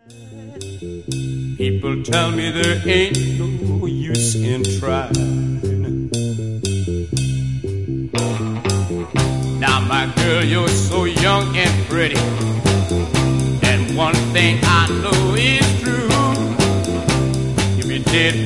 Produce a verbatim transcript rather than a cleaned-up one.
People tell me there ain't no use in trying. Now, my girl, you're so young and pretty, and one thing I know is true. If you did